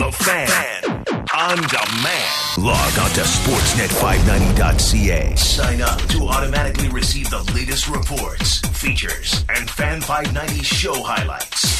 The Fan. On demand. Log on to sportsnet590.ca. Sign up to automatically receive the latest reports, features, and Fan 590 show highlights.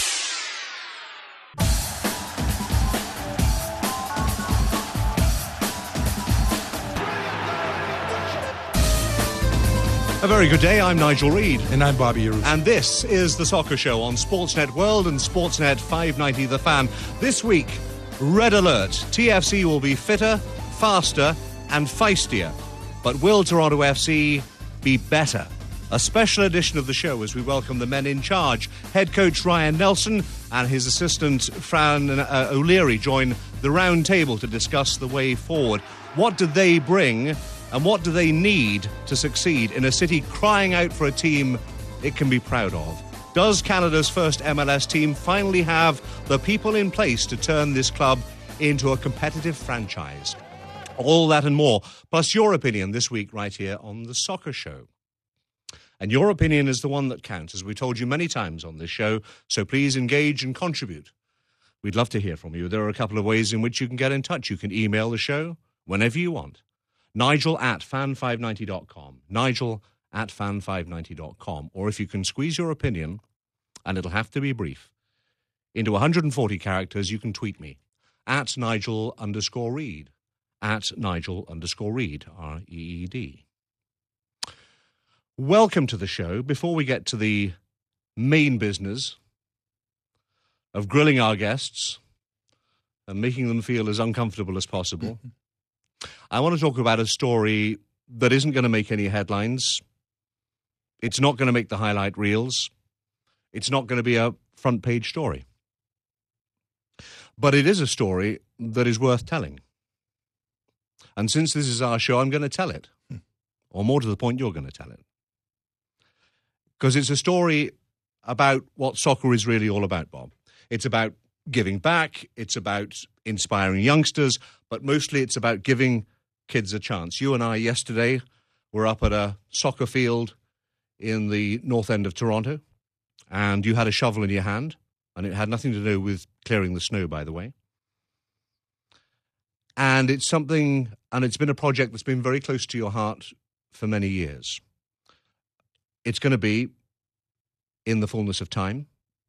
A very good day. I'm Nigel Reid. And I'm Bobby Yarusi. And this is the Soccer Show on Sportsnet World and Sportsnet 590 The Fan. This week, red alert. TFC will be fitter, faster and feistier. But will Toronto FC be better? A special edition of the show as we welcome the men in charge. Head coach Ryan Nelson and his assistant Fran O'Leary join the round table to discuss the way forward. What do they bring? And what do they need to succeed in a city crying out for a team it can be proud of? Does Canada's first MLS team finally have the people in place to turn this club into a competitive franchise? All that and more, plus your opinion this week right here on The Soccer Show. And your opinion is the one that counts, as we told you many times on this show, so please engage and contribute. We'd love to hear from you. There are a couple of ways in which you can get in touch. You can email the show whenever you want. Nigel@fan590.com. Nigel@fan590.com. Or if you can squeeze your opinion, and it'll have to be brief, into 140 characters, you can tweet me at Nigel_Reid. At Nigel_Reid, R-E-E-D. Welcome to the show. Before we get to the main business of grilling our guests and making them feel as uncomfortable as possible, I want to talk about a story that isn't going to make any headlines. It's not going to make the highlight reels. It's not going to be a front page story. But it is a story that is worth telling. And since this is our show, I'm going to tell it. Or more to the point, you're going to tell it. Because it's a story about what soccer is really all about, Bob. It's about giving back. It's about inspiring youngsters. But mostly it's about giving kids a chance. You and I yesterday were up at a soccer field in the north end of Toronto. And you had a shovel in your hand. And it had nothing to do with clearing the snow, by the way. And it's something, and it's been a project that's been very close to your heart for many years. It's going to be, in the fullness of time,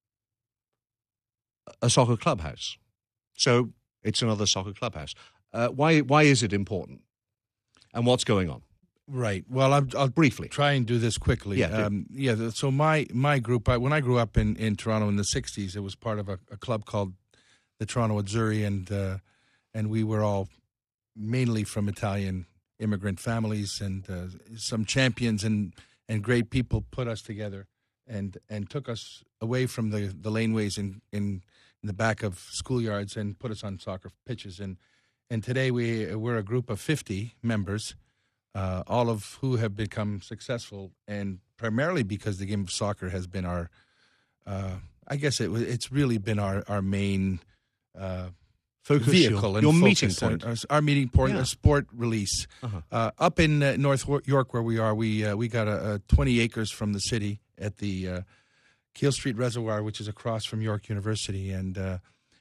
a soccer clubhouse. So it's another soccer clubhouse. Why is it important? And what's going on? Right. Well, I'll briefly try and do this quickly. So my group, when I grew up in Toronto in the 60s, it was part of a club called the Toronto Azzurri, and we were all mainly from Italian immigrant families, and some champions and great people put us together and took us away from the laneways in the back of schoolyards and put us on soccer pitches. And today we're a group of 50 members, all of who have become successful, and primarily because the game of soccer has been our, I guess it's really been our main focus, vehicle, your and meeting focus, point. our meeting point, Yeah. a sport release. Up in North York, where we are, we got 20 acres from the city at the Keele Street Reservoir, which is across from York University, and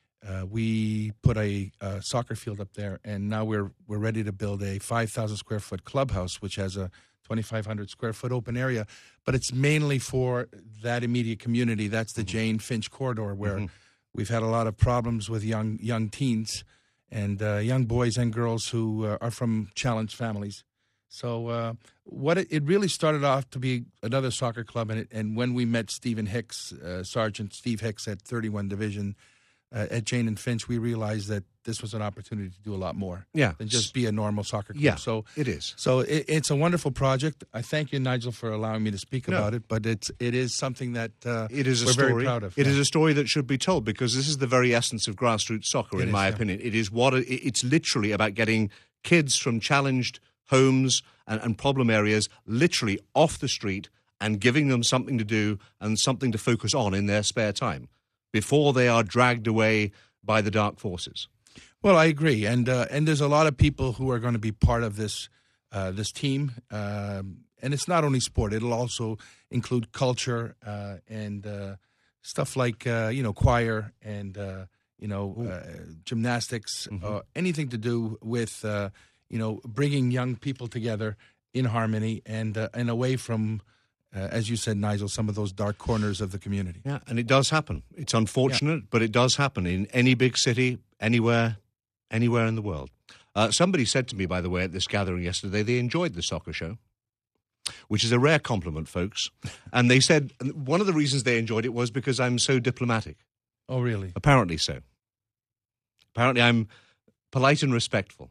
we put a soccer field up there, and now we're ready to build a 5,000 square foot clubhouse, which has a 2,500 square foot open area, but it's mainly for that immediate community. That's the Jane Finch corridor, where we've had a lot of problems with young teens and young boys and girls who are from challenged families. So what it really started off to be another soccer club, and when we met Stephen Hicks, Sergeant Steve Hicks at 31 Division at Jane and Finch, we realized that this was an opportunity to do a lot more than just be a normal soccer club. Yeah, so it is. So it's a wonderful project. I thank you, Nigel, for allowing me to speak about it, but it is something that it is a we're story, very proud of. It is a story that should be told, because this is the very essence of grassroots soccer, in my opinion. It is it's literally about getting kids from challenged homes and problem areas literally off the street and giving them something to do and something to focus on in their spare time before they are dragged away by the dark forces. Well, I agree, and there's a lot of people who are going to be part of this team, and it's not only sport; it'll also include culture and stuff like choir and gymnastics, anything to do with, bringing young people together in harmony and away from, as you said, Nigel, some of those dark corners of the community. Yeah, and it does happen. It's unfortunate, but it does happen in any big city, anywhere in the world. Somebody said to me, by the way, at this gathering yesterday, they enjoyed the soccer show, which is a rare compliment, folks. And they said one of the reasons they enjoyed it was because I'm so diplomatic. Oh, really? Apparently so. Apparently I'm polite and respectful.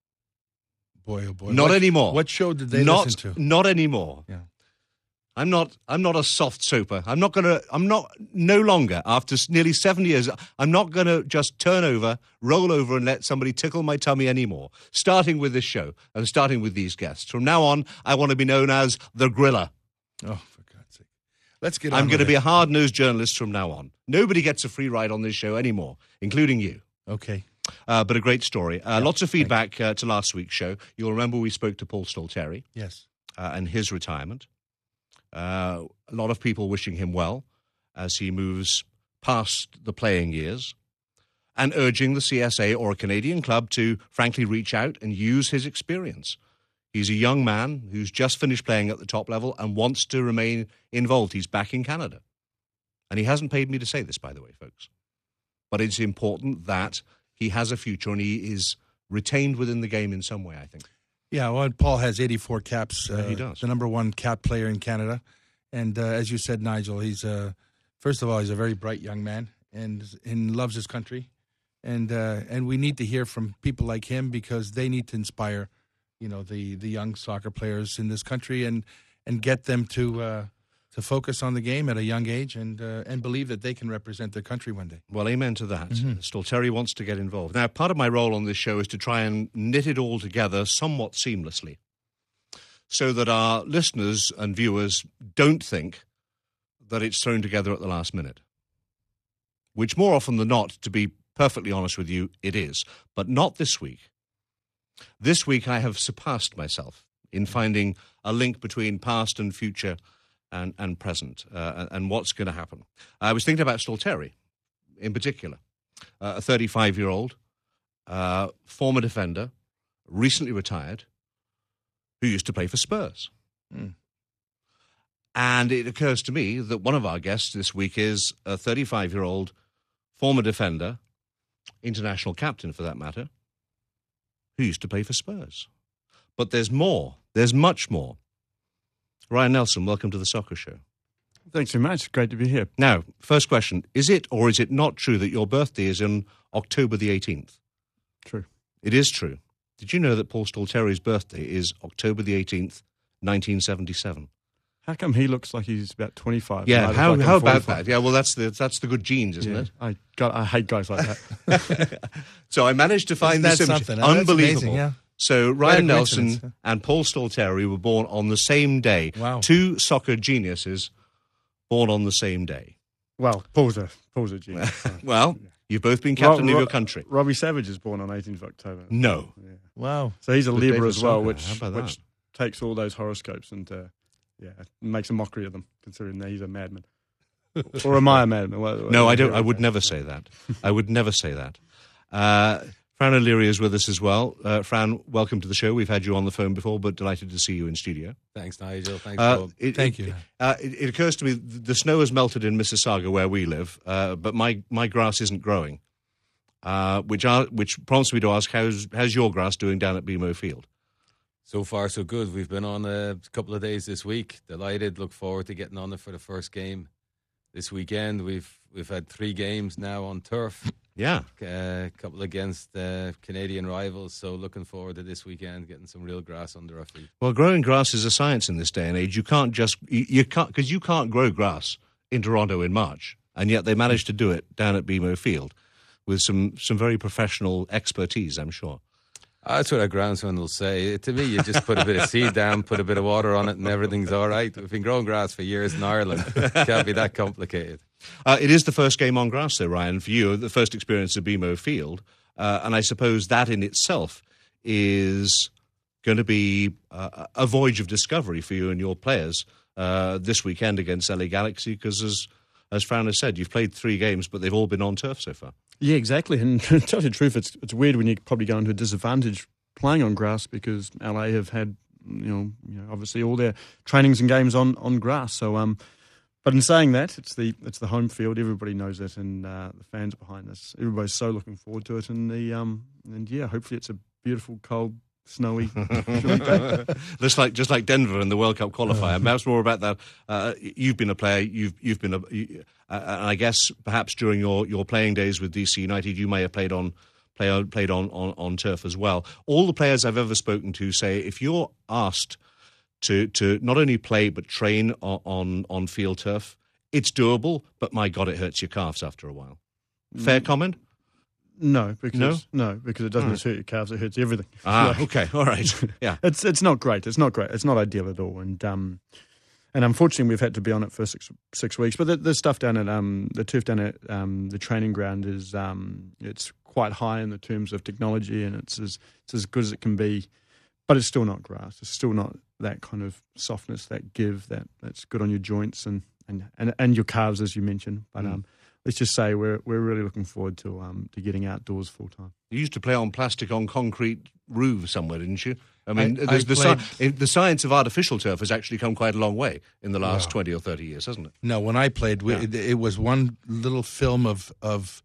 Boy, oh boy. Not anymore. What show did they listen to? Not anymore. Yeah. I'm not a soft soaper. No longer, after nearly 7 years, I'm not going to just turn over, roll over and let somebody tickle my tummy anymore. Starting with this show and starting with these guests. From now on, I want to be known as the Griller. Oh, for God's sake. Let's get on I'm going to with be it. a hard-nosed journalist from now on. Nobody gets a free ride on this show anymore, including you. Okay. But a great story. Lots of feedback to last week's show. You'll remember we spoke to Paul Stalteri. Yes. And his retirement. A lot of people wishing him well as he moves past the playing years and urging the CSA or a Canadian club to, frankly, reach out and use his experience. He's a young man who's just finished playing at the top level and wants to remain involved. He's back in Canada. And he hasn't paid me to say this, by the way, folks. But it's important that he has a future and he is retained within the game in some way, I think. Yeah, well, Paul has 84 caps. He does. The number one cap player in Canada. And as you said, Nigel, he's, first of all, he's a very bright young man and loves his country. And we need to hear from people like him because they need to inspire, the young soccer players in this country and get them to focus on the game at a young age and believe that they can represent their country one day. Well, amen to that. Stalteri wants to get involved. Now, part of my role on this show is to try and knit it all together somewhat seamlessly so that our listeners and viewers don't think that it's thrown together at the last minute, which more often than not, to be perfectly honest with you, it is. But not this week. This week I have surpassed myself in finding a link between past and future and present, and what's going to happen. I was thinking about Stalteri, in particular, a 35-year-old former defender, recently retired, who used to play for Spurs. And it occurs to me that one of our guests this week is a 35-year-old former defender, international captain for that matter, who used to play for Spurs. But there's more. There's much more. Ryan Nelson, welcome to the Soccer Show. Thanks so much. Great to be here. Now, first question, is it or is it not true that your birthday is on October the 18th? True. It is true. Did you know that Paul Stalteri's birthday is October the 18th, 1977? How come he looks like he's about 25? Yeah, how I'm about 45? that? Yeah, well, that's the good genes, isn't it? I hate guys like that. So I managed to find Isn't this that image. something? Oh, that's Unbelievable. amazing, yeah. So Quite a Ryan coincidence, Nelson and Paul Stalteri were born on the same day. Wow. Two soccer geniuses born on the same day. Well, Paul's a genius. So. Well, you've both been captain of your country. Robbie Savage is born on 18th of October. No. Yeah. Wow. So he's a Good day Libra for as well, soccer. which How about which that? takes all those horoscopes and makes a mockery of them, considering that he's a madman. Or am I a madman? No, I don't. I would never say that. I would never say that. Fran O'Leary is with us as well. Fran, welcome to the show. We've had you on the phone before, but delighted to see you in studio. Thanks, Nigel. Thanks, Bob. Thank you. It occurs to me the snow has melted in Mississauga where we live, but my grass isn't growing, which prompts me to ask, how's your grass doing down at BMO Field? So far, so good. We've been on a couple of days this week. Delighted. Look forward to getting on it for the first game this weekend. We've had 3 games now on turf. Yeah. A couple against Canadian rivals. So looking forward to this weekend, getting some real grass under our feet. Well, growing grass is a science in this day and age. You can't because you can't grow grass in Toronto in March, and yet they managed to do it down at BMO Field with some very professional expertise, I'm sure. That's what our groundsman will say. To me, you just put a bit of seed down, put a bit of water on it, and everything's all right. We've been growing grass for years in Ireland. Can't be that complicated. It is the first game on grass, though, Ryan, for you, the first experience of BMO Field. And I suppose that in itself is going to be a voyage of discovery for you and your players this weekend against LA Galaxy, because as Fran has said, you've played 3 games, but they've all been on turf so far. Yeah, exactly. And to tell you the truth, it's weird when you probably go into a disadvantage playing on grass because LA have had, obviously all their trainings and games on grass. So, but in saying that, it's the home field. Everybody knows it, and the fans behind us. Everybody's so looking forward to it, and hopefully it's a beautiful, cold, snowy day. just like Denver in the World Cup qualifier. Perhaps more about that. You've been a player. You've been and I guess perhaps during your playing days with DC United, you may have played on turf as well. All the players I've ever spoken to say if you're asked to not only play but train on field turf, it's doable. But my God, it hurts your calves after a while. Fair comment? No, because it doesn't just hurt your calves; it hurts everything. Okay, all right, yeah. It's not great. It's not great. It's not ideal at all. And unfortunately, we've had to be on it for six weeks. But the stuff down at the turf down at the training ground is it's quite high in the terms of technology, and it's as good as it can be. But it's still not grass. It's still not that kind of softness, that give that's good on your joints and your calves, as you mentioned. But let's just say we're really looking forward to getting outdoors full time. You used to play on plastic on concrete roofs somewhere, didn't you? I mean, the science of artificial turf has actually come quite a long way in the last 20 or 30 years, hasn't it? No, when I played, it was one little film of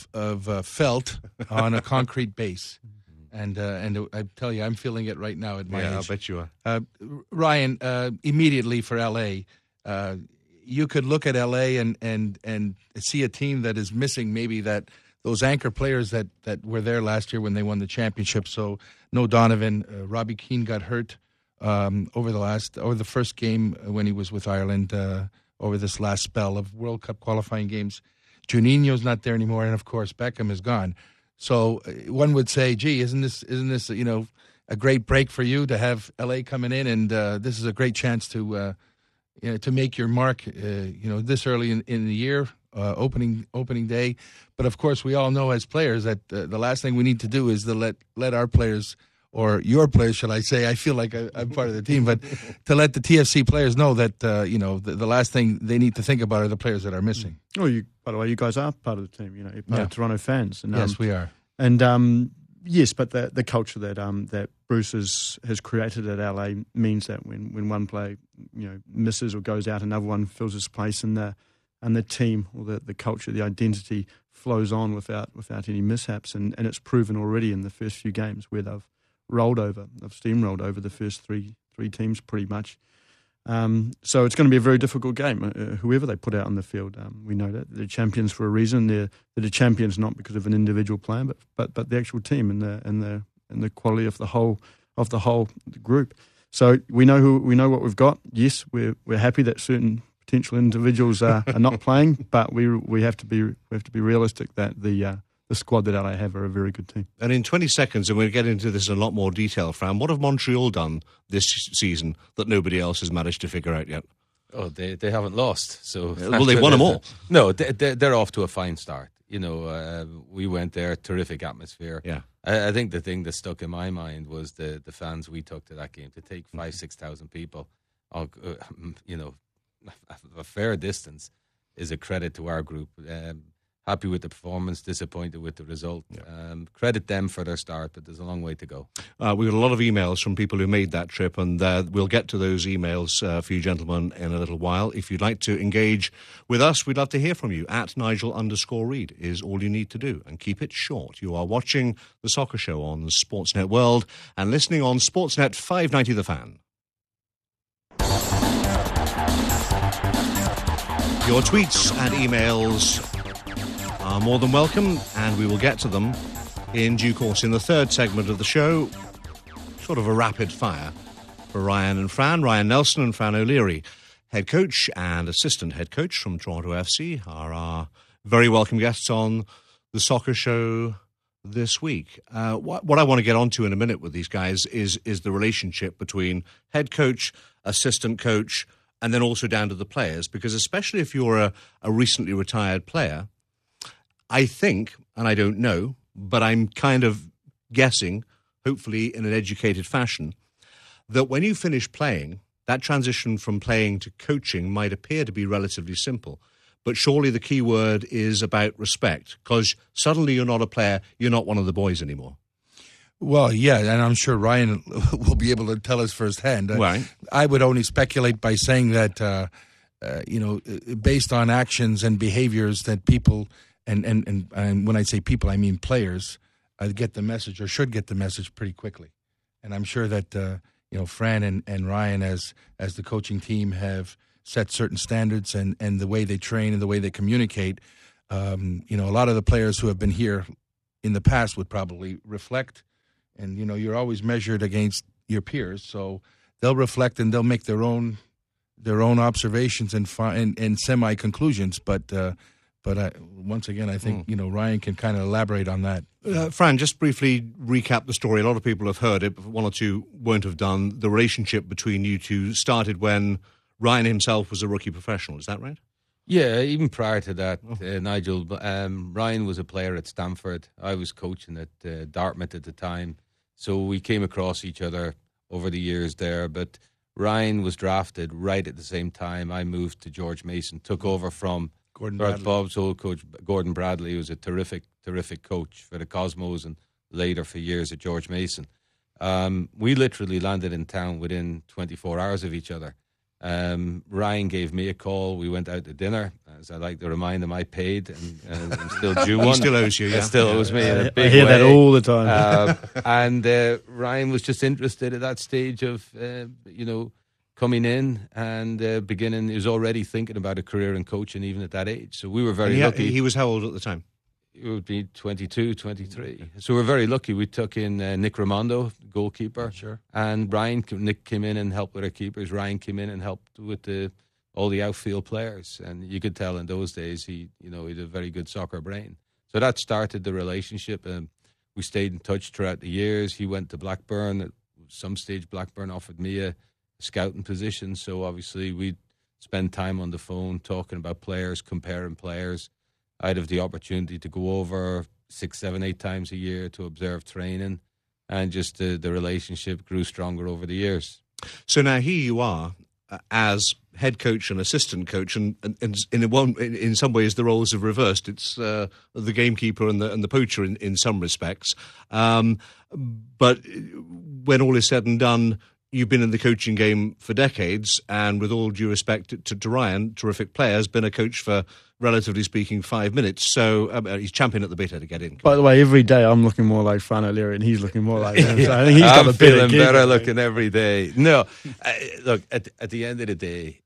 felt on a concrete base. And I tell you, I'm feeling it right now at my age. Yeah, I bet you are. Ryan, immediately for LA, you could look at LA and see a team that is missing maybe those anchor players that were there last year when they won the championship. So no Donovan, Robbie Keane got hurt over the first game when he was with Ireland over this last spell of World Cup qualifying games. Juninho's not there anymore, and of course Beckham is gone. So one would say, gee, isn't this a great break for you to have LA coming in, and this is a great chance to make your mark this early in the year, opening day. But of course, we all know as players that the last thing we need to do is to let our players, or your players, shall I say? I feel like I'm part of the team, but to let the TFC players know that the last thing they need to think about are the players that are missing. Oh, by the way, you guys are part of the team. You're part of Toronto fans. And, yes, we are. And yes, but the culture that Bruce has created at LA means that when one player misses or goes out, another one fills his place, and the team or the culture, the identity flows on without any mishaps. And it's proven already in the first few games where they've steamrolled over the first three teams pretty much. So it's going to be a very difficult game, whoever they put out on the field. We know that they're champions for a reason. They're the champions not because of an individual player, but the actual team and the quality of the whole group. So we know what we've got. Yes, we're happy that certain potential individuals are not playing, but we have to be realistic that the squad that LA have are a very good team. And in 20 seconds, and we'll get into this in a lot more detail, Fran, what have Montreal done this season that nobody else has managed to figure out yet? Oh, they haven't lost. So well, they've won them all. No, they're off to a fine start. We went there, terrific atmosphere. Yeah. I think the thing that stuck in my mind was the fans we took to that game. To take 5,000-6,000 people, a fair distance, is a credit to our group. Happy with the performance, disappointed with the result. Yeah. Credit them for their start, but there's a long way to go. We've got a lot of emails from people who made that trip, and we'll get to those emails for you gentlemen in a little while. If you'd like to engage with us, we'd love to hear from you. At Nigel_Reid is all you need to do, and keep it short. You are watching The Soccer Show on Sportsnet World and listening on Sportsnet 590 The Fan. Your tweets and emails are more than welcome, and we will get to them in due course. In the third segment of the show, sort of a rapid fire for Ryan and Fran. Ryan Nelson and Fran O'Leary, head coach and assistant head coach from Toronto FC, are our very welcome guests on The Soccer Show this week. What I want to get onto in a minute with these guys is the relationship between head coach, assistant coach, and then also down to the players, because especially if you're a recently retired player, I think, and I don't know, but I'm kind of guessing, hopefully in an educated fashion, that when you finish playing, that transition from playing to coaching might appear to be relatively simple. but surely the key word is about respect, because suddenly you're not a player, you're not one of the boys anymore. Well, yeah, and I'm sure Ryan will be able to tell us firsthand. Right. I would only speculate by saying that, based on actions and behaviors that people, and when I say people, I mean players, get the message or should get the message pretty quickly. And I'm sure that, Fran and Ryan, as the coaching team, have set certain standards and the way they train and the way they communicate. A lot of the players who have been here in the past would probably reflect. And, you're always measured against your peers, so they'll reflect and they'll make their own observations and semi-conclusions. But once again, I think, Ryan can kind of elaborate on that. Fran, just briefly recap the story. A lot of people have heard it, but one or two won't have done. The relationship between you two started when Ryan himself was a rookie professional. Is that right? Yeah, even prior to that, Nigel, Ryan was a player at Stanford. I was coaching at Dartmouth at the time. So we came across each other over the years there. But Ryan was drafted right at the same time. I moved to George Mason, took over from Bob's old coach, Gordon Bradley, who was a terrific coach for the Cosmos and later for years at George Mason. We literally landed in town within 24 hours of each other. Ryan gave me a call. We went out to dinner. As I like to remind him, I paid and I'm still due one. He still owes you, yeah. He still owes me in a big I hear way. that all the time. And Ryan was just interested at that stage of, coming in and beginning. He was already thinking about a career in coaching even at that age. So we were very lucky. He was how old at the time? It would be 22, 23. So we're very lucky. We took in Nick Raimondo, goalkeeper. Sure. And Nick came in and helped with our keepers. Ryan came in and helped with all the outfield players. And you could tell in those days he had a very good soccer brain. So that started the relationship. And we stayed in touch throughout the years. He went to Blackburn. At some stage, Blackburn offered me a scouting position. So obviously we'd spend time on the phone talking about players, comparing players. I'd have the opportunity to go over 6, 7, 8 times a year to observe training, and just the relationship grew stronger over the years. So now here you are as head coach and assistant coach, and in some ways the roles have reversed. It's the gamekeeper and the poacher in some respects. But when all is said and done, you've been in the coaching game for decades, and with all due respect to Ryan, terrific player, has been a coach for, relatively speaking, 5 minutes. So he's champion at the bit to get in. By the way, every day I'm looking more like Fran O'Leary and he's looking more like him. So I think he's got I'm a bit feeling better looking every day. No, look, at the end of the day,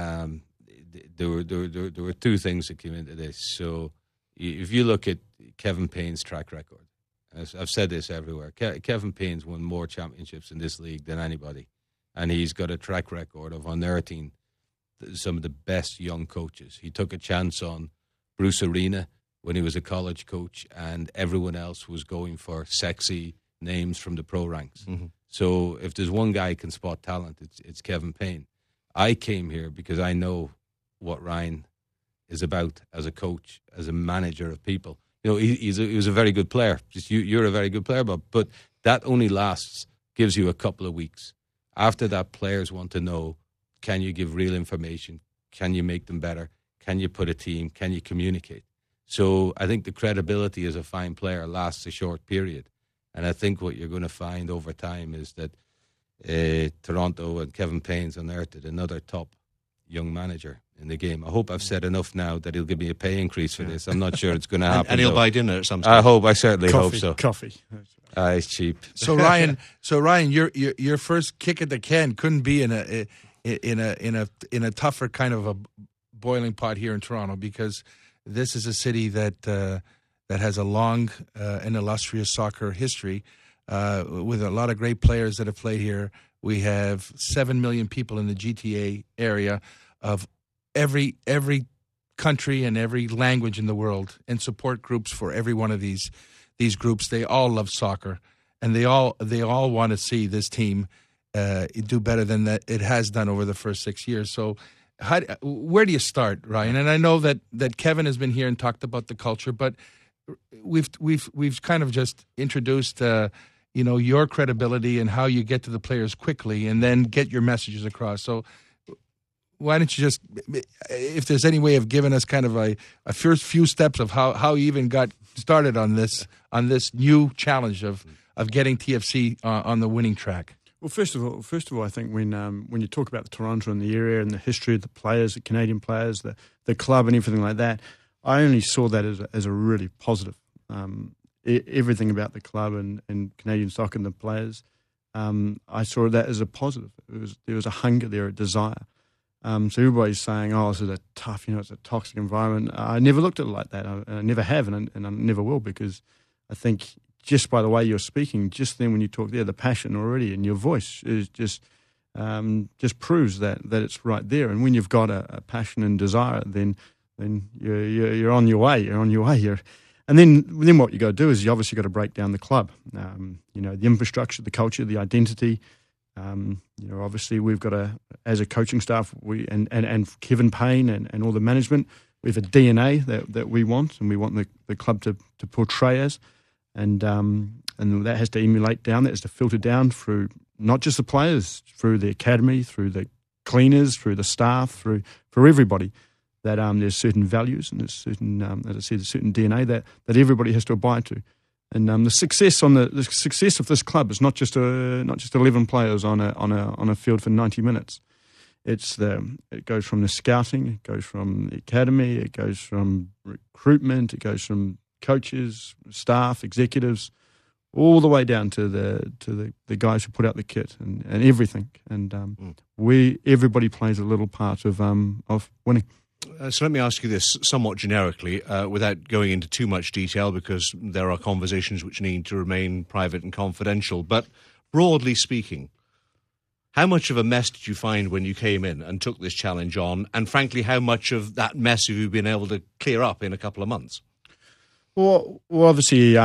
there were two things that came into this. So if you look at Kevin Payne's track record, I've said this everywhere, Kevin Payne's won more championships in this league than anybody. And he's got a track record of unearthing some of the best young coaches. He took a chance on Bruce Arena when he was a college coach, and everyone else was going for sexy names from the pro ranks. Mm-hmm. So if there's one guy who can spot talent, it's Kevin Payne. I came here because I know what Ryan is about as a coach, as a manager of people. He was a very good player. Just you're a very good player, but that only gives you a couple of weeks. After that, players want to know, can you give real information? Can you make them better? Can you put a team? Can you communicate? So I think the credibility as a fine player lasts a short period. And I think what you're going to find over time is that Toronto and Kevin Payne's unearthed another top young manager in the game. I hope I've said enough now that he'll give me a pay increase for this. I'm not sure it's going to happen. And he'll buy dinner at some stage. I certainly hope so. Coffee. It's cheap. So Ryan, your first kick at the can couldn't be in a tougher kind of a boiling pot here in Toronto, because this is a city that has a long and illustrious soccer history with a lot of great players that have played here. We have 7 million people in the GTA area of every country and every language in the world, and support groups for every one of these groups. They all love soccer, and they all want to see this team do better than that it has done over the first 6 years. So where do you start, Ryan? And I know that Kevin has been here and talked about the culture, but we've kind of just introduced your credibility and how you get to the players quickly and then get your messages across. So why don't you just, if there's any way of giving us kind of a first few steps of how you even got started on this new challenge of getting TFC on the winning track? Well, first of all, I think when you talk about the Toronto and the area and the history of the players, the Canadian players, the club and everything like that, I only saw that as a really positive. Everything about the club and Canadian soccer and the players, I saw that as a positive. There was a hunger there, a desire. So everybody's saying, "Oh, this is a tough, it's a toxic environment." I never looked at it like that. I never have, and I never will, because I think just by the way you're speaking, just then when you talk there, the passion already in your voice is just proves that it's right there. And when you've got a passion and desire, then you're on your way. You're on your way here. And then what you got to do is you obviously got to break down the club. The infrastructure, the culture, the identity. Obviously we've got as a coaching staff, and Kevin Payne and all the management, we have a DNA that we want, and we want the club to portray as, and that has to emulate down, that has to filter down through not just the players, through the academy, through the cleaners, through the staff, through everybody. That there's certain values and there's certain, as I said, a certain DNA that everybody has to abide to. And the success of this club is not just 11 players on a field for 90 minutes. It goes from the scouting, it goes from the academy, it goes from recruitment, it goes from coaches, staff, executives, all the way down to the guys who put out the kit and everything. And everybody plays a little part of winning. So let me ask you this somewhat generically, without going into too much detail, because there are conversations which need to remain private and confidential. But broadly speaking, how much of a mess did you find when you came in and took this challenge on? And frankly, how much of that mess have you been able to clear up in a couple of months? Well, obviously,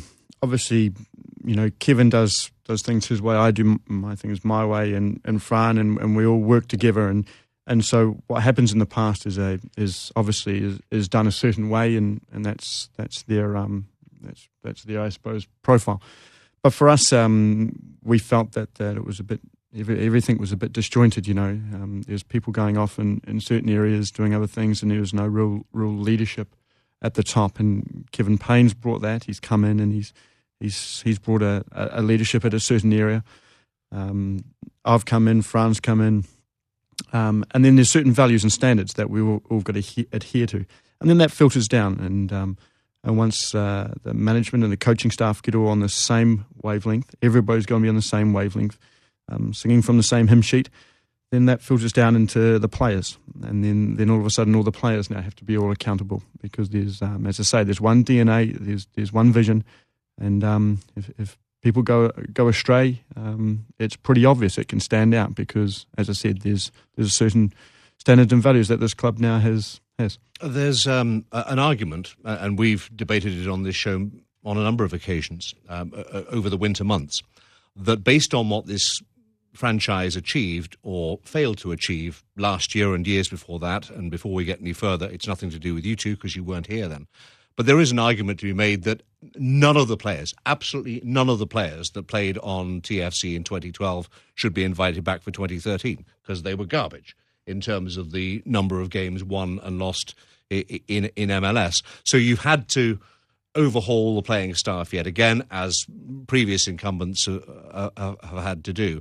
Kevin does things his way. I do my things my way, and Fran, and we all work together. And so what happens in the past is obviously done a certain way, and that's their I suppose profile. But for us, we felt that it was a bit, everything was a bit disjointed. There's people going off in certain areas doing other things, and there was no real leadership at the top. And Kevin Payne's brought that. He's come in and he's brought a leadership at a certain area. I've come in, Fran's come in. And then there's certain values and standards that we all got to adhere to, and then that filters down. And once the management and the coaching staff get all on the same wavelength, everybody's going to be on the same wavelength, singing from the same hymn sheet. Then that filters down into the players, and then all of a sudden, all the players now have to be all accountable, because there's, as I say, there's one DNA, there's one vision, and if people go astray, it's pretty obvious. It can stand out because, as I said, there's a certain standards and values that this club now has. There's an argument, and we've debated it on this show on a number of occasions over the winter months, that based on what this franchise achieved or failed to achieve last year and years before that, and before we get any further, it's nothing to do with you two because you weren't here then. But there is an argument to be made that none of the players, absolutely none of the players that played on TFC in 2012 should be invited back for 2013, because they were garbage in terms of the number of games won and lost in MLS. So you've had to overhaul the playing staff yet again, as previous incumbents have had to do.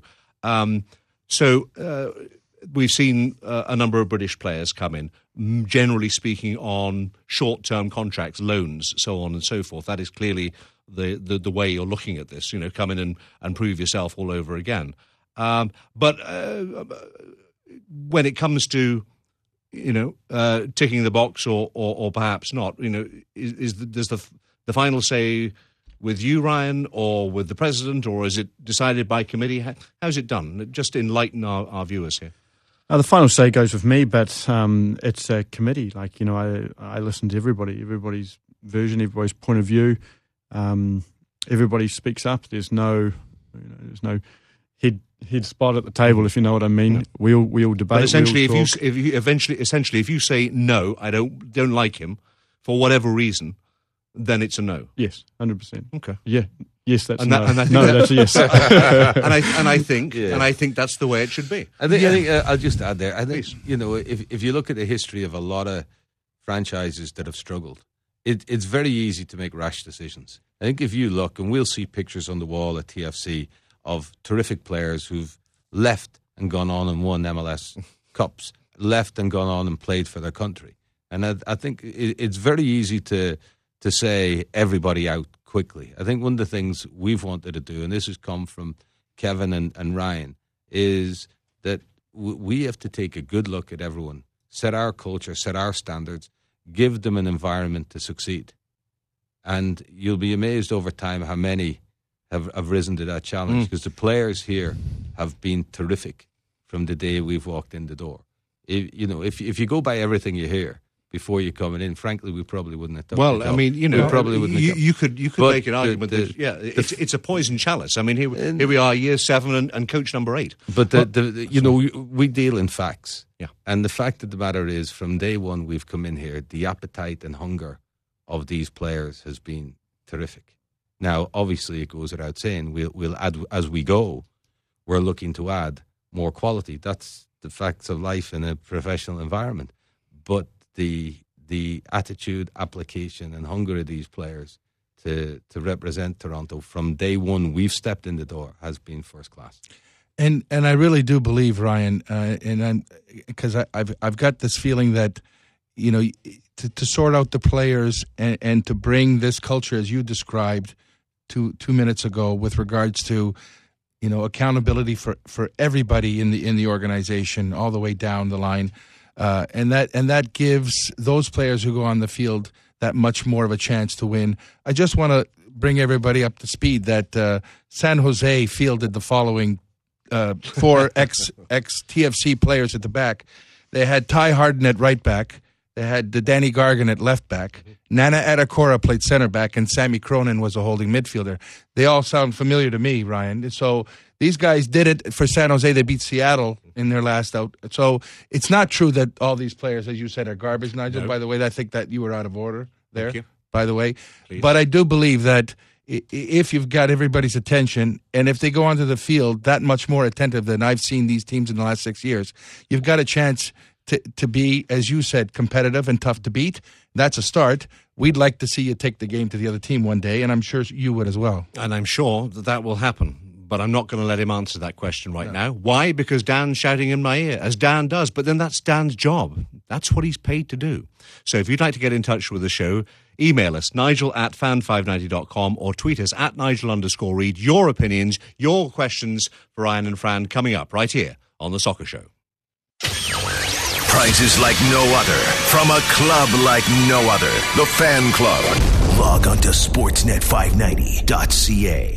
We've seen a number of British players come in, generally speaking on short-term contracts, loans, so on and so forth. That is clearly the way you're looking at this, come in and prove yourself all over again. But when it comes to, ticking the box or perhaps not, does the final say with you, Ryan, or with the president, or is it decided by committee? How's it done? Just enlighten our viewers here. The final say goes with me, but it's a committee. I listen to everybody's version, everybody's point of view. Everybody speaks up. There's no head spot at the table, if you know what I mean. No. We all debate. But essentially, if you say no, I don't like him for whatever reason, then it's a no. Yes, 100%. Okay. Yeah, Yes, that's and no. And That's a yes. and I think that's the way it should be. I think I'll just add there. I think if you look at the history of a lot of franchises that have struggled, it's very easy to make rash decisions. I think if you look, and we'll see pictures on the wall at TFC of terrific players who've left and gone on and won MLS Cups, left and gone on and played for their country. And I think it's very easy to say everybody out quickly. I think one of the things we've wanted to do, and this has come from Kevin and Ryan, is that we have to take a good look at everyone, set our culture, set our standards, give them an environment to succeed. And you'll be amazed over time how many have risen to that challenge, because the players here have been terrific from the day we've walked in the door. If you go by everything you hear before you coming in, frankly, we probably wouldn't have done it. Well, I mean, we probably wouldn't have you could make an argument that it's a poison chalice. I mean, here we are, year 7 and coach number 8. But we deal in facts. Yeah. And the fact of the matter is, from day one we've come in here, the appetite and hunger of these players has been terrific. Now, obviously, it goes without saying, we'll add as we go. We're looking to add more quality. That's the facts of life in a professional environment. But the attitude, application, and hunger of these players to represent Toronto from day one we've stepped in the door has been first class. And I really do believe, Ryan, because I've got this feeling that, to sort out the players and to bring this culture, as you described 2 minutes ago, with regards to, accountability for everybody in the organization all the way down the line, and that gives those players who go on the field that much more of a chance to win. I just want to bring everybody up to speed that San Jose fielded the following 4 ex-TFC players at the back. They had Ty Harden at right back. They had Danny Gargan at left back. Nana Adekora played center back, and Sammy Cronin was a holding midfielder. They all sound familiar to me, Ryan. So these guys did it for San Jose. They beat Seattle in their last out. So it's not true that all these players, as you said, are garbage, Nigel. No. By the way, I think that you were out of order there, by the way. Please. But I do believe that if you've got everybody's attention, and if they go onto the field that much more attentive than I've seen these teams in the last 6 years, you've got a chance to be, as you said, competitive and tough to beat. That's a start. We'd like to see you take the game to the other team one day, and I'm sure you would as well. And I'm sure that will happen. But I'm not going to let him answer that question right now. Why? Because Dan's shouting in my ear, as Dan does. But then that's Dan's job. That's what he's paid to do. So if you'd like to get in touch with the show, email us, nigel@fan590.com, or tweet us @Nigel_Reid. Your opinions, your questions for Ryan and Fran coming up right here on The Soccer Show. Prizes like no other, from a club like no other. The Fan Club. Log on to sportsnet590.ca.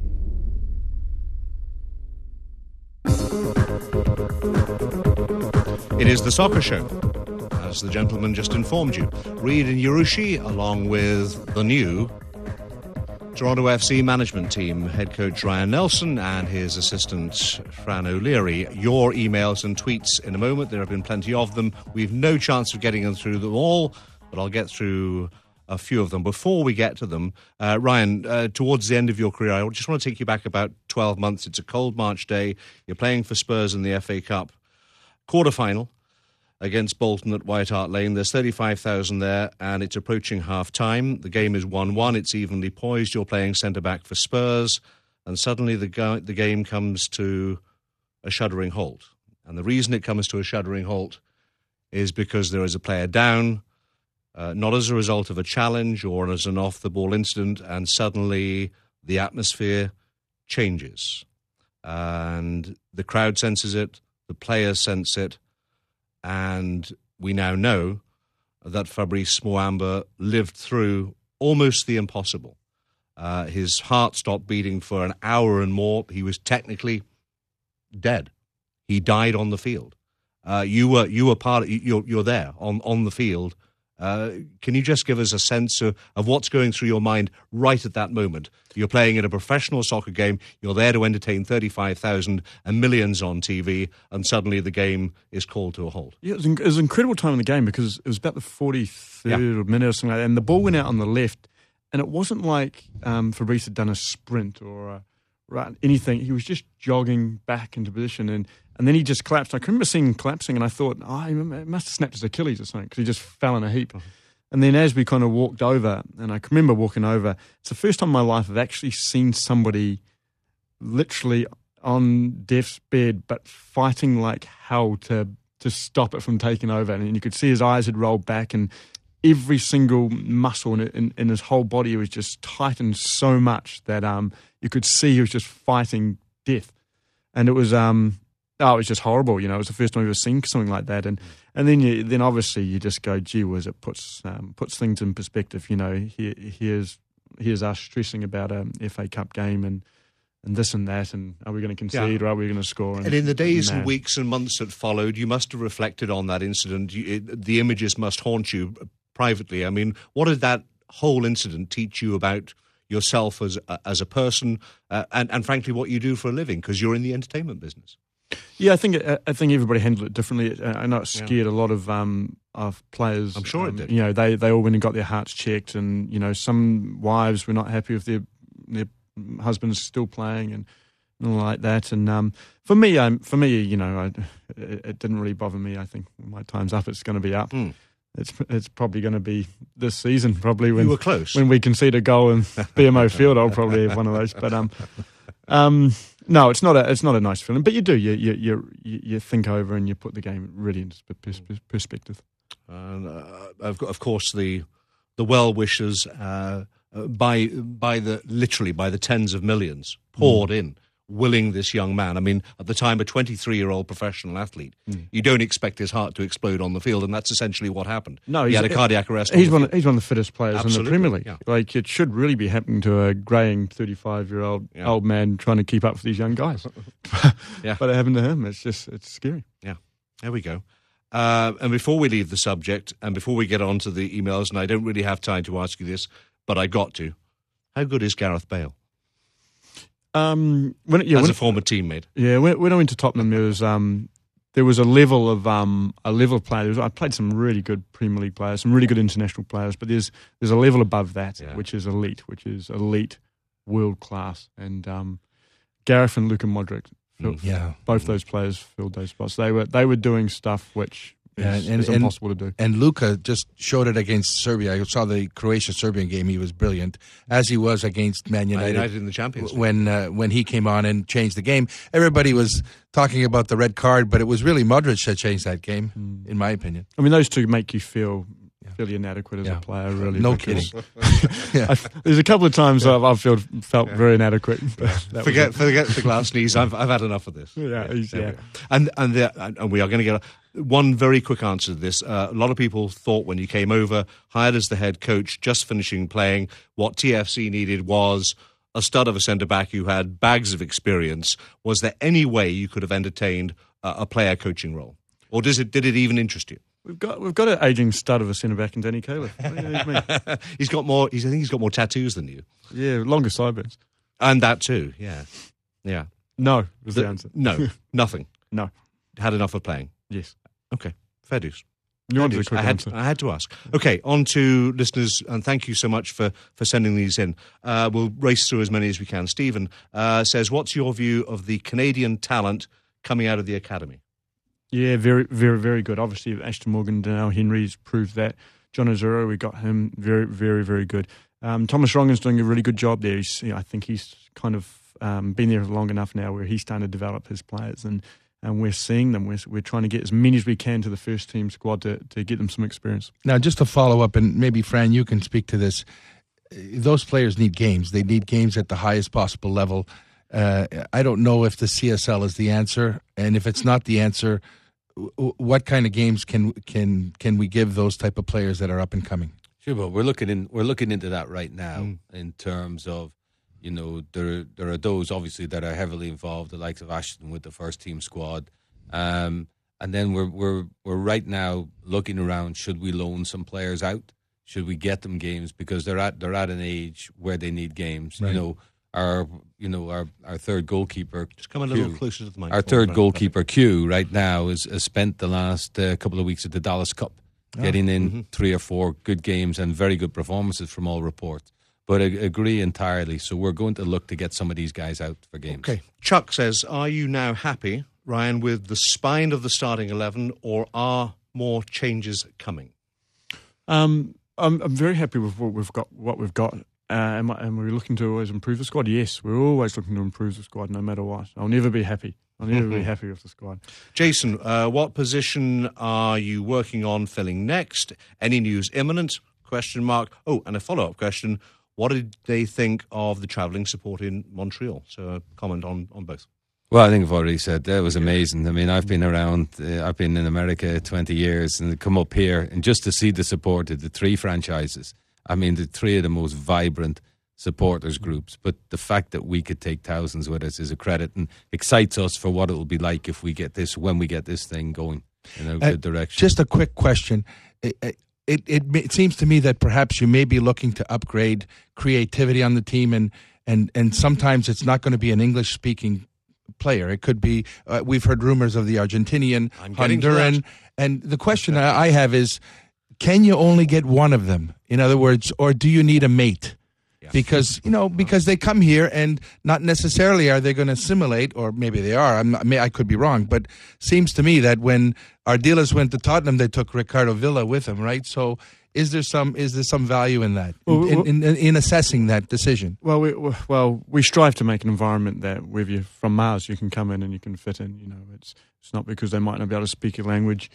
It is The Soccer Show, as the gentleman just informed you. Reid and Yarushi, along with the new Toronto FC management team, head coach Ryan Nelson and his assistant Fran O'Leary. Your emails and tweets in a moment. There have been plenty of them. We've no chance of getting through them all, but I'll get through a few of them. Before we get to them, Ryan, towards the end of your career, I just want to take you back about 12 months. It's a cold March day. You're playing for Spurs in the FA Cup quarter-final against Bolton at White Hart Lane. There's 35,000 there, and it's approaching half-time. The game is 1-1. It's evenly poised. You're playing centre-back for Spurs, and suddenly the game comes to a shuddering halt. And the reason it comes to a shuddering halt is because there is a player down, not as a result of a challenge or as an off-the-ball incident, and suddenly the atmosphere changes. And the crowd senses it, the players sense it, and we now know that Fabrice Muamba lived through almost the impossible. His heart stopped beating for an hour and more. He was technically dead. He died on the field. You were part of, you're there on the field. Can you just give us a sense of what's going through your mind right at that moment? You're playing in a professional soccer game. You're there to entertain 35,000 and millions on TV, and suddenly the game is called to a halt. Yeah, it was an incredible time in the game because it was about the 43rd minute or something like that, and the ball went out on the left, and it wasn't like Fabrice had done a sprint or a run, anything. He was just jogging back into position, and then he just collapsed. I remember seeing him collapsing, and I thought, he must have snapped his Achilles or something, because he just fell in a heap. And then as we kind of walked over, and I can remember walking over, it's the first time in my life I've actually seen somebody literally on death's bed, but fighting like hell to stop it from taking over. And you could see his eyes had rolled back, and every single muscle in his whole body was just tightened so much that you could see he was just fighting death. And it was just horrible. It was the first time I've ever seen something like that. And then obviously you just go, gee whiz, it puts things in perspective. Here's us stressing about a FA Cup game and this and that, and are we going to concede or are we going to score? And in the days and weeks and months that followed, you must have reflected on that incident. The images must haunt you privately. I mean, what did that whole incident teach you about yourself as a person, and frankly, what you do for a living? Because you're in the entertainment business. Yeah, I think everybody handled it differently. I know it scared a lot of players. I'm sure it did. They all went and got their hearts checked, and some wives were not happy with their husbands still playing and all like that. And for me, it didn't really bother me. I think when my time's up, it's going to be up. It's probably going to be this season. Probably when you were close, when we concede a goal in BMO Field, I'll probably have one of those. But no, it's not a nice feeling. But you do you think over and you put the game really into perspective. Of course, the well wishers by the tens of millions poured in, willing this young man. I mean, at the time, a 23-year-old professional athlete, you don't expect his heart to explode on the field, and that's essentially what happened. No, he had a cardiac arrest. He's one of the fittest players in the Premier League. Yeah. Like, it should really be happening to a greying 35-year-old old man trying to keep up with these young guys. But it happened to him. It's scary. Yeah, there we go. And before we leave the subject, and before we get on to the emails, and I don't really have time to ask you this, but I got to. How good is Gareth Bale? As a former teammate. Yeah, when I went to Tottenham, there was a level of play. I played some really good Premier League players, some really good international players, but there's a level above that, which is elite, world class. And Gareth and Luka Modric, both those players filled those spots. They were doing stuff which is impossible to do. And Luka just showed it against Serbia. I saw the Croatia-Serbian game. He was brilliant, as he was against Man United in the Champions League. When he came on and changed the game. Everybody was talking about the red card, but it was really Modric that changed that game, in my opinion. I mean, those two make you feel fairly inadequate as a player, really. No kidding. There's a couple of times I've felt very inadequate. Forget the glass knees. I've had enough of this. And we are going to get one very quick answer to this. A lot of people thought when you came over, hired as the head coach, just finishing playing, what TFC needed was a stud of a centre-back who had bags of experience. Was there any way you could have entertained a player coaching role? Or did it even interest you? We've got an aging stud of a centre-back in Danny Cayley. He's got more. I think he's got more tattoos than you. Yeah, longer sideburns. And that too. Yeah. No was the answer. No, nothing. No. Had enough of playing. Yes. Okay. Fair dues. You wanted a quick answer. I had to ask. Okay, on to listeners, and thank you so much for sending these in. We'll race through as many as we can. Stephen says, what's your view of the Canadian talent coming out of the academy? Yeah, very, very, very good. Obviously, Ashton Morgan, Daniel Henry's proved that. John Azuro, we got him very, very, very good. Thomas Rongan's doing a really good job there. I think he's kind of been there long enough now where he's starting to develop his players, and we're seeing them. We're trying to get as many as we can to the first team squad to get them some experience. Now, just to follow up, and maybe, Fran, you can speak to this. Those players need games. They need games at the highest possible level. I don't know if the CSL is the answer, and if it's not the answer, what kind of games can we give those type of players that are up and coming? Sure, but we're looking into that right now in terms of, there are those obviously that are heavily involved, the likes of Ashton with the first team squad, and then we're right now looking around. Should we loan some players out? Should we get them games because they're at an age where they need games? Right. Our third goalkeeper. Just come a little closer to the microphone. Our third goalkeeper, Q, right now has spent the last couple of weeks at the Dallas Cup, getting in 3 or 4 good games and very good performances from all reports. But I agree entirely. So we're going to look to get some of these guys out for games. Okay. Chuck says, are you now happy, Ryan, with the spine of the starting 11, or are more changes coming? I'm very happy with what we've got. And we're looking to always improve the squad. Yes, we're always looking to improve the squad no matter what. I'll never be happy. I'll never be happy with the squad. Jason, what position are you working on filling next? Any news imminent? ? Oh, and a follow-up question. What did they think of the travelling support in Montreal? So a comment on both. Well, I think I've already said that was amazing. I mean, I've been around, I've been in America 20 years and come up here and just to see the support of the three franchises. I mean, the three of the most vibrant supporters groups. But the fact that we could take thousands with us is a credit and excites us for what it will be like if we get this, when we get this thing going in a good direction. Just a quick question. It seems to me that perhaps you may be looking to upgrade creativity on the team, and sometimes it's not going to be an English-speaking player. It could be, we've heard rumors of the Argentinian, Honduran, and the question I have is, can you only get one of them? In other words, or do you need a mate? Yeah. Because they come here and not necessarily are they going to assimilate, or maybe they are. I could be wrong, but seems to me that when Ardiles went to Tottenham, they took Ricardo Villa with them, right? So is there some value in that, in assessing that decision? Well, we strive to make an environment that whether you're from Mars, you can come in and you can fit in. It's not because they might not be able to speak your language.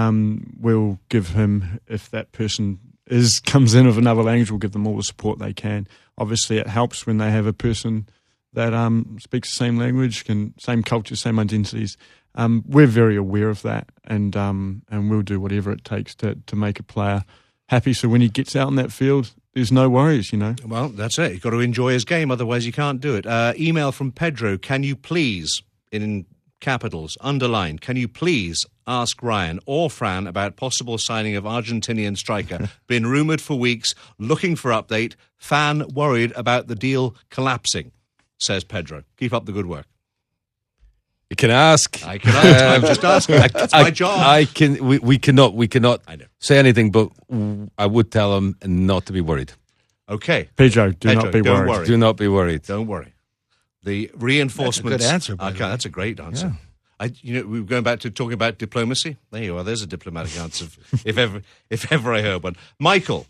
We'll give him, if that person comes in with another language, we'll give them all the support they can. Obviously, it helps when they have a person that speaks the same language, same culture, same identities. We're very aware of that, and we'll do whatever it takes to make a player happy. So when he gets out in that field, there's no worries, Well, that's it. You've got to enjoy his game, otherwise you can't do it. Email from Pedro. Can you please, in capitals, underline, can you please ask Ryan or Fran about possible signing of Argentinian striker? Been rumoured for weeks, looking for update. Fan worried about the deal collapsing, says Pedro. Keep up the good work. You can ask. I can ask. I'm just asking. It's my job. We cannot say anything, but I would tell him not to be worried. Okay. Pedro, do not be worried. Do not be worried. Don't worry. The reinforcements. That's a good answer, by the way. That's a great answer. Yeah. We were going back to talking about diplomacy. There you are. There's a diplomatic answer, if ever I heard one. Michael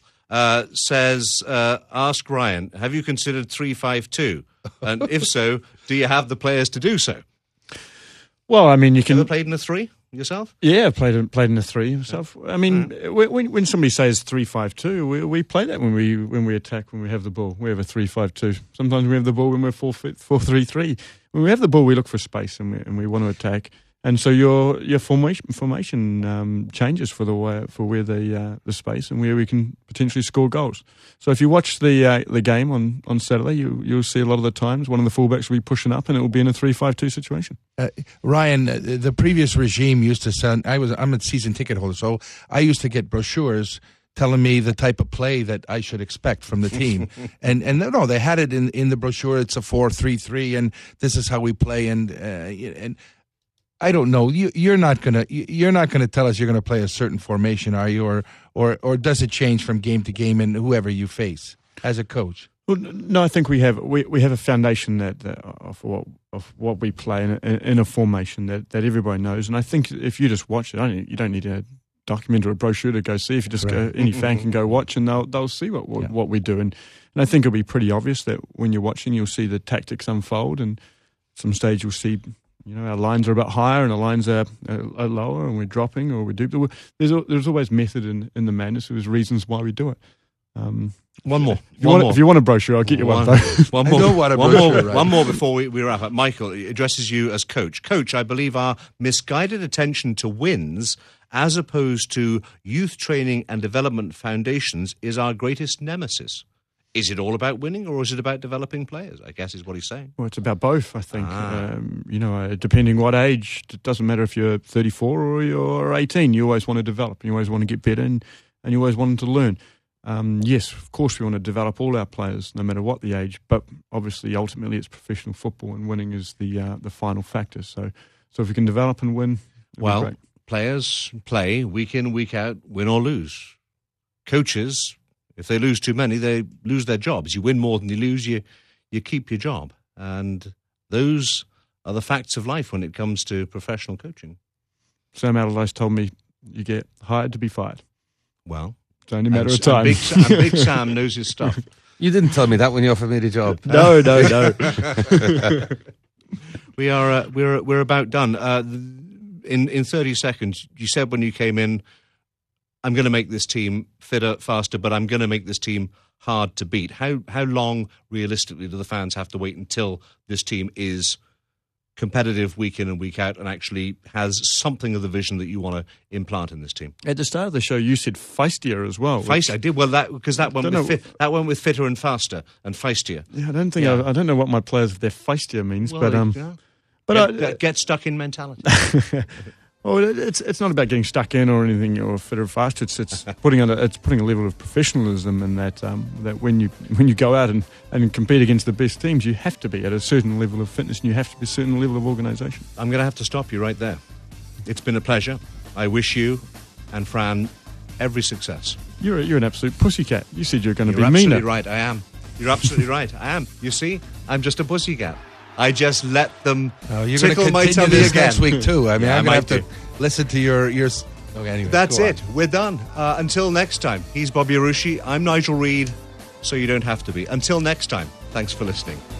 says, ask Ryan, have you considered 3-5-2? And if so, do you have the players to do so? Well, I mean, you can. Ever played in a 3 yourself? Yeah, I've played in a 3 myself. I mean, when somebody says 3-5-2, we play that when we attack, when we have the ball. We have a 3-5-2. Sometimes we have the ball when we're 4-3-3. When we have the ball, we look for space and we want to attack. And so your formation changes for where the space and where we can potentially score goals. So if you watch the game on Saturday, you'll see a lot of the times one of the fullbacks will be pushing up and it will be in a 3-5-2 situation. Ryan, the previous regime used to send. I'm a season ticket holder, so I used to get brochures telling me the type of play that I should expect from the team. and no, they had it in the brochure. It's a 4-3-3, and this is how we play. And I don't know. You're not gonna tell us you're gonna play a certain formation, are you? Or does it change from game to game and whoever you face as a coach? Well, no, I think we have a foundation of what we play in a formation that everybody knows. And I think if you just watch it, you don't need a document or a brochure to go see. If you just go, any fan can go watch and they'll see what we do. And I think it'll be pretty obvious that when you're watching, you'll see the tactics unfold, and at some stage you'll see. Our lines are a bit higher and our lines are lower, and we're dropping or we're deep. There's always method in the madness. There's reasons why we do it. One more. If you want a brochure, I'll get you one. One more before we wrap up. Michael addresses you as coach. Coach, I believe our misguided attention to wins as opposed to youth training and development foundations is our greatest nemesis. Is it all about winning, or is it about developing players? I guess is what he's saying. Well, it's about both, I think. Depending what age, it doesn't matter if you're 34 or you're 18. You always want to develop. You always want to get better, and you always want them to learn. Yes, of course, we want to develop all our players, no matter what the age. But obviously, ultimately, it's professional football, and winning is the final factor. So if we can develop and win, well, great. Players play week in, week out, win or lose. Coaches, If they lose too many, they lose their jobs. You win more than you lose, you keep your job. And those are the facts of life when it comes to professional coaching. Sam Allardyce told me you get hired to be fired. Well, it's only a matter of time. And Big Sam knows his stuff. You didn't tell me that when you offered me the job. No. We're about done. In 30 seconds, you said when you came in, I'm going to make this team fitter, faster, but I'm going to make this team hard to beat. How long, realistically, do the fans have to wait until this team is competitive week in and week out and actually has something of the vision that you want to implant in this team? At the start of the show, you said feistier as well. Feisty, I did. Well, that went with fitter and faster and feistier. Yeah, I don't know what my players their feistier means, get stuck in mentality. Well, it's not about getting stuck in or anything or fitter or faster. It's putting a level of professionalism in that when you go out and compete against the best teams, you have to be at a certain level of fitness and you have to be a certain level of organisation. I'm going to have to stop you right there. It's been a pleasure. I wish you and Fran every success. You're an absolute pussycat. You said you're going to be meaner. You're absolutely right. I am. You're absolutely right. I am. You see, I'm just a pussycat. I just let them tickle my tummy this again. next week too. I mean, I'm going to have to listen to your. Okay, anyway, that's it. We're done. Until next time. He's Bobby Arushi. I'm Nigel Reid. So you don't have to be. Until next time. Thanks for listening.